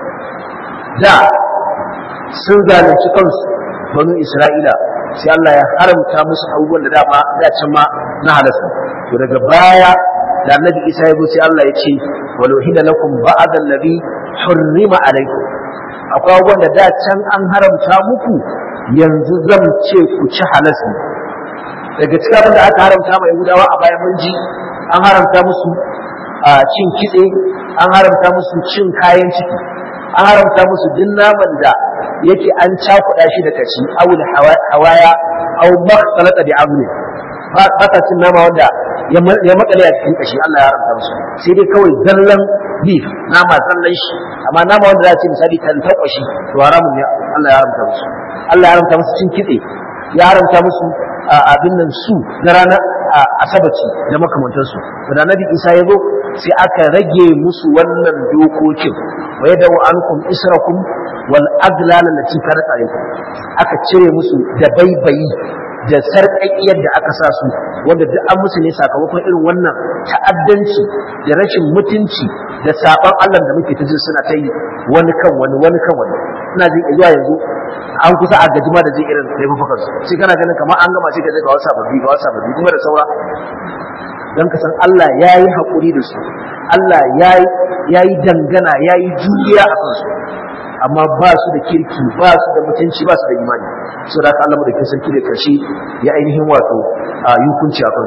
da sun zalunci kansu banu Isra'ila sai Allah ya haramta musu abubuwan da dama da can ma na halasta to daga baya da annabi Isa ya zo sai Allah ya ce walau hida lakum ba'd allazi hurrima alaykum akwai abubuwan da da can an haramta muku yanzu zan ce ku ci halas ne daga cikin abin da aka haramta ma Yahudawa a bayan mun ji an haramta musu cin kitse an haramta musu cin kayan ciki an haramta musu duk naman da yake an cakuɗa shi da kashi awul hawaya aw makhtalata bi azmi ba ta cin nama wanda ya makale a cikin kashi Allah ya haramta musu sai dai kawai zallan beef nama zallan shi amma nama wanda za a ce misali kan takwashi to haramun ne Allah ya haramta musu Allah ya haramta musu cin kitse ya haramta musu abin nan su na ranar asabaci da makamantansu da Nabi Isa ya zo sai aka rage musu wannan dokokin wa yadau ankum israkum wal aglal allati kanat alaykum aka cire musu da baibayi da sarƙaƙiyar da aka sa su wanda duk an musu ne sakamakon irin wannan ta'addanci da rashin mutunci da saban Allah da muke ta jin suna ta yi wani kan wani wani kan wani ina jin zuwa yanzu an kusa a gajima da jin irin laifukan su sai kana ganin kamar an gama sai ka je ga wasa babbi ga wasa babbi kuma da saura dan ka san Allah yayi hakuri da su Allah yayi yayi dangana yayi juriya a kansu amma ba su da kirki ba su da mutunci ba su da imani so da Allah da kin sarki da karshe ya ainihin wato hukunci a kansu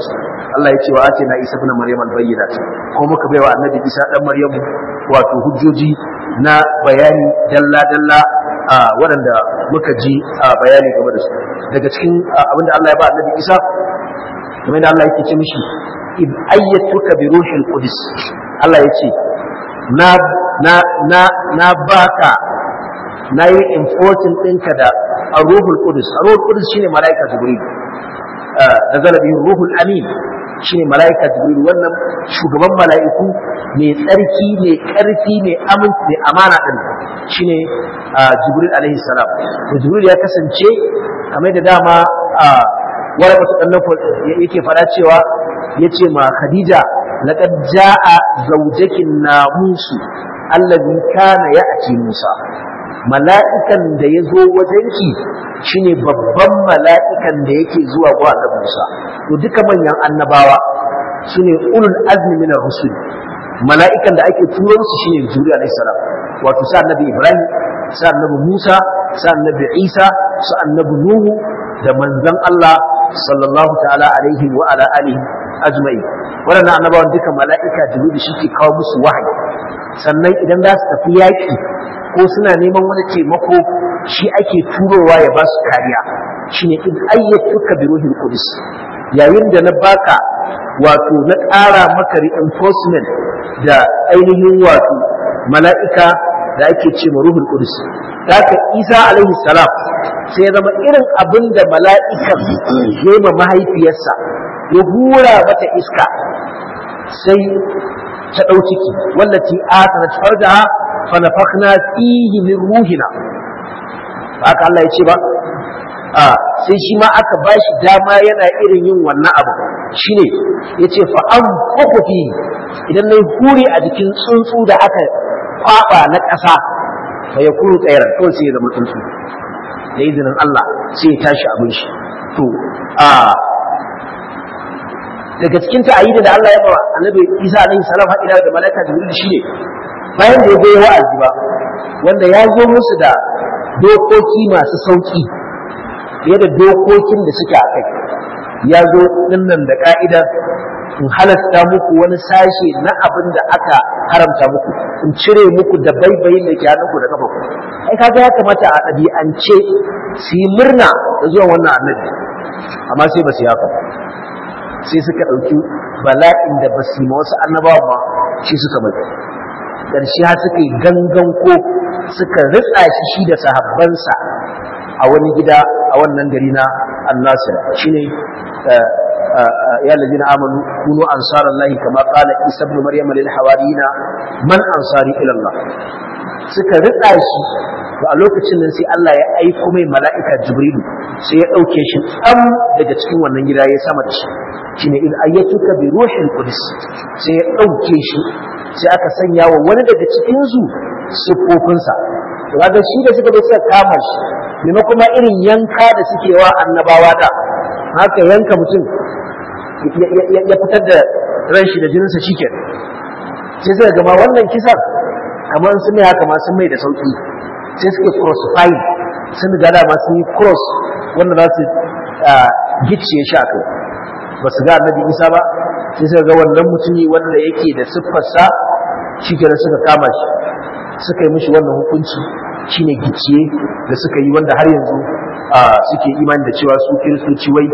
Allah ya ce wa atina Isa ibn Maryam al-bayyinat ko muka baiwa annabi Isa dan Maryam wato hujjoji na bayani dalla dalla waɗanda muka ji bayani game da su daga cikin abinda Allah ya ba annabi Isa kamar da Allah yake ce mishi id ayyatuka bi ruhil qudus Allah ya ce na na na na baka na yi enforcing ɗinka da ruhul qudus ruhul qudus shine malaika jibril da zalabi ruhul amin shine malaika jibril wannan shugaban malaiku mai tsarki mai karfi mai aminci mai amana din shine jibril alaihi salam jibril ya kasance kamar da dama wala wasu dan yake fara cewa yace ma khadija laqad jaa zawjakin namusu allazi kana ya'ti musa mala'ikan da yazo wajenki shine babban mala'ikan da yake zuwa ga annabi Musa to duka manyan annabawa sune ulul azmi min ar-rusul mala'ikan da ake turo su shine Jibril alayhi salam wato sa annabi Ibrahim sa annabi Musa sa annabi Isa sa annabi Nuhu da manzon Allah sallallahu ta'ala alaihi wa ala alihi ajma'in wannan annabawan duka mala'ika Jibril shi ke kawo musu wahayi sannan idan za su tafi yaki ko suna neman wani taimako shi ake turowa ya ba su kariya shine in ayyatuka bi ruhil qudus yayin da na baka wato na ƙara maka reinforcement da ainihin wato mala'ika da ake ce ma ruhul qudus haka Isa alaihi salam sai ya zama irin abin da mala'ikan ya yi ma mahaifiyarsa ya hura mata iska sai ta ɗau ciki wallati atanat farjaha fa nafakhna fihi min ruhina haka Allah ya ce ba a sai shi ma aka bashi dama yana irin yin wannan abu shine yace fa an fi idan nayi huri a jikin tsuntsu da aka kwaba na ƙasa fa yakunu tsayran to sai ya zama tsuntsu da izinin Allah sai ya tashi abin shi to a daga cikin ta'ayyida da Allah ya ba Annabi Isa alaihi salam haƙira da malaika Jibril shine bayan da ya goyi wa'azi ba wanda ya zo musu da dokoki masu sauki fiye da dokokin da suke a kai ya zo dinnan da ka'idar in halasta muku wani sashe na abin da aka haramta muku in cire muku da baibayin da ke hannunku da kafa ku ai kaga ya kamata a ɗabi'ance su yi murna da zuwan wannan annabi amma sai ba su yi haka sai suka ɗauki bala'in da ba su yi ma wasu annabawa ba shi suka bari ƙarshe har suka yi gangan ko suka ritsa shi shi da sahabbansa a wani gida a wannan gari na annasir shine ya ladina amanu kunu ansarallahi kama qala isa ibn maryam lil hawariyina man ansari ila Allah suka ritsa shi to a lokacin nan sai Allah ya aiko mai mala'ika jibrilu sai ya dauke shi tsam daga cikin wannan gida ya sama da shi shine in ayyatuka bi ruhil qudus sai ya dauke shi sai aka sanya wa wani daga cikin su sifofinsa to kaga shi da suka zo suka kama shi ne kuma irin yanka da suke wa annabawa da haka yanka mutum ya fitar da ran shi da jininsa shikenan sai suka gama wannan kisan kamar sun mai haka ma sun mai da sauki sai suke crossfire sun ga da ma sun yi cross wanda za su gicciye shi a kai ba su ga annabi Isa ba sai suka ga wannan mutumi wanda yake da siffarsa shikenan suka kama shi suka yi mishi wannan hukunci shine gicciye da suka yi wanda har yanzu suke imani da cewa su kiristoci wai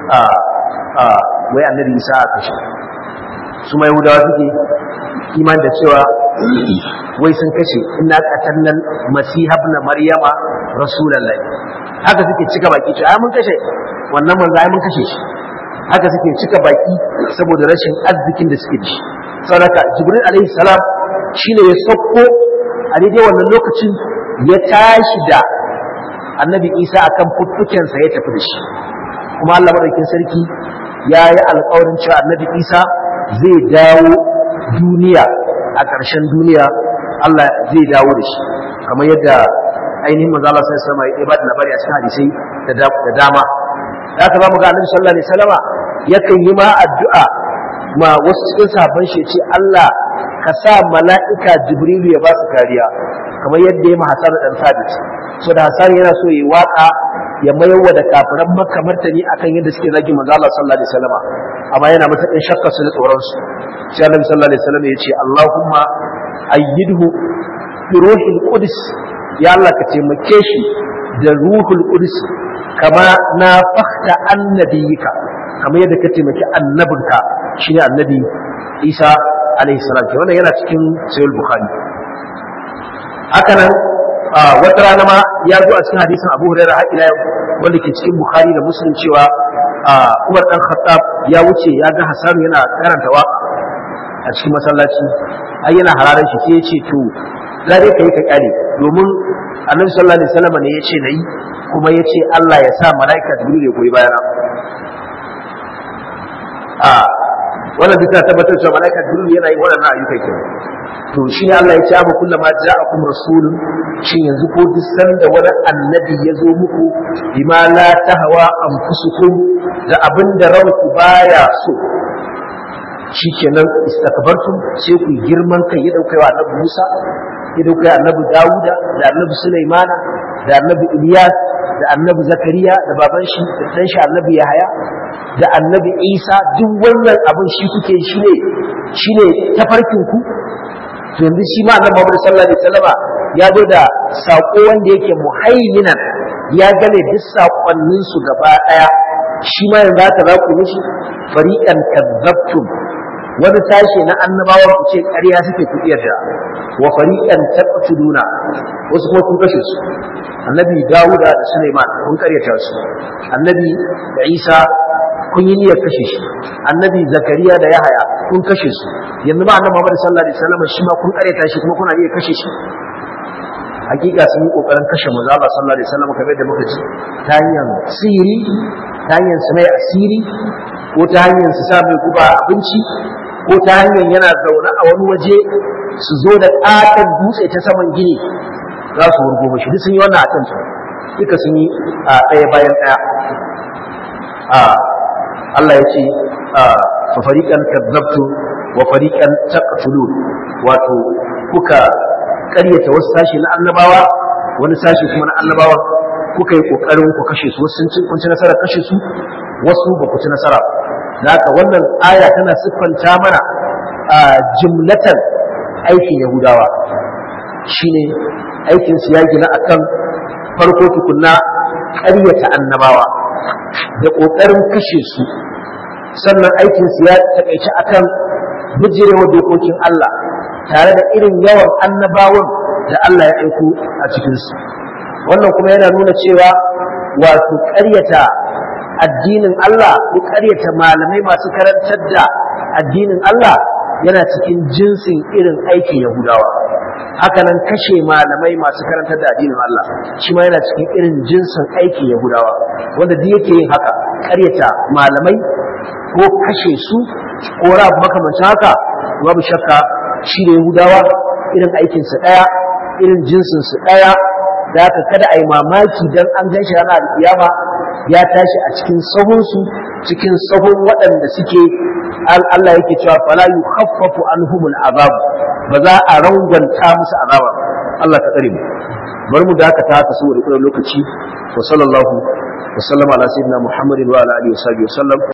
wai annabi Isa a kashe su mai Yahudawa suke imani da cewa wai sun kashe inna qatalnal masiha ibn maryama rasulullahi haka suke cika baki cewa ai mun kashe wannan manzo ai mun kashe shi haka suke cika baki saboda rashin arzikin da suke da shi saboda Jibril alaihi salam shine ya sauko a daidai wannan lokacin ya tashi da annabi Isa akan fuffukensa ya tafi da shi kuma Allah madaukakin sarki ya yi alƙawarin cewa annabi Isa zai dawo duniya a ƙarshen duniya Allah zai dawo da shi kamar yadda ainihin manzo Allah sai sama ya ba da labari a cikin hadisi da dama da ka zamu ga annabi sallallahu alaihi wasallama yakan yi ma addu'a ma wasu cikin sahabban shi ce Allah ka sa mala'ika Jibrilu ya ba su kariya kamar yadda ya ma Hassan dan Sabit so da Hassan yana so yi waka ya mayarwa da kafiran Makka martani akan yadda suke zagi manzo Allah sallallahu alaihi wasallam amma yana matakin shakka su da tsoron su sai Annabi sallallahu alaihi wasallam ya ce Allahumma ayyidhu bi ruhil qudus ya Allah ka taimake shi da ruhul qudus kama na fakhta annabiyika kamar yadda ka taimaki annabinka shine annabi Isa alaihi salam wannan yana cikin sahih bukhari haka nan wata rana ma ya zo a cikin hadisin Abu Hurairah har ila yau wanda ke cikin Bukhari da Muslim cewa Umar dan Khattab ya wuce ya ga Hassan yana karanta waka a cikin masallaci ai yana hararar shi sai ya ce to za dai kai ka kare domin Annabi sallallahu alaihi wasallam ne ya ce nayi kuma ya ce Allah ya sa malaika Jibril ya goyi bayana a wannan bisa tabbatar cewa malaika Jibril yana yi wannan ayyuka kenan to shi ne Allah ya ce abu kullama ja'akum rasulun shin yanzu ko duk sanda wani annabi ya zo muku bima la tahwa anfusukum da abinda ranku baya so shikenan istakbartum sai ku girman kai ya dauka wa annabi Musa ya dauka annabi Dawuda da annabi Sulaimana da annabi Ilyas da annabi Zakariya da baban shi da dan shi annabi Yahaya da annabi Isa duk wannan abin shi kuke shi ne shine tafarkin ku to yanzu shi ma annabi Muhammad sallallahu alaihi wasallama ya zo da sako wanda yake muhaiminan ya gane duk sakonnin su gaba daya shi ma yanzu aka za ku mishi fariqan kadzabtum wani tashi na annabawa ku ce ƙarya suke ku yarda wa fariqan taqtuluna wasu kuma kun kashe su annabi Dawuda da Sulaiman kun karyata su annabi Isa kun yi niyyar kashe shi annabi Zakariya da Yahaya kun kashe su yanzu ba annabi Muhammad sallallahu alaihi wasallam shi ma kun karyata shi kuma kuna iya kashe shi hakika sun yi kokarin kashe manzo Allah sallallahu alaihi wasallam kamar da muka ji ta hanyar sirri ta hanyar su mai asiri ko ta hanyar su sa mai guba abinci ko ta hanyar yana zaune a wani waje su zo da ƙaton dutse ta saman gini za su wurgo mashi duk sun yi wannan a kan su duka sun yi a ɗaya bayan ɗaya Allah ya ce fa fariqan kadzabtu wa fariqan taqtulun wato kuka ƙaryata wasu sashi na annabawa wani sashi kuma na annabawa kuka yi kokarin ku kashe su wasu sun kun ci nasara kashe su wasu ba ku ci nasara da haka wannan aya tana siffanta mana jumlatan aikin Yahudawa shine aikin su ya gina akan farko tukunna ƙaryata annabawa da ƙoƙarin kashe su sannan aikin su ya takaice akan bijirewa dokokin Allah tare da irin yawan annabawan da Allah ya aiko a cikin su wannan kuma yana nuna cewa wato ƙaryata addinin Allah ko ƙaryata malamai masu karantar da addinin Allah yana cikin jinsin irin aikin Yahudawa hakanan kashe malamai masu karantar da addinin Allah shi ma yana cikin irin jinsin aikin Yahudawa wanda duk yake yin haka ƙaryata malamai ko kashe su ko rabu makamancin haka babu shakka shi da Yahudawa irin aikinsa ɗaya irin jinsinsu ɗaya da haka kada a yi mamaki don an gan shi ranar alkiyama ya tashi a cikin sahunsu cikin sahun waɗanda suke Allah yake cewa fala yukhaffafu anhumul azab ba za a rangwanta musu azaba Allah ta tsare mu bari mu dakata haka saboda kullum lokaci wa sallallahu wa sallama ala sayyidina Muhammadin wa ala alihi wa sahbihi wa sallam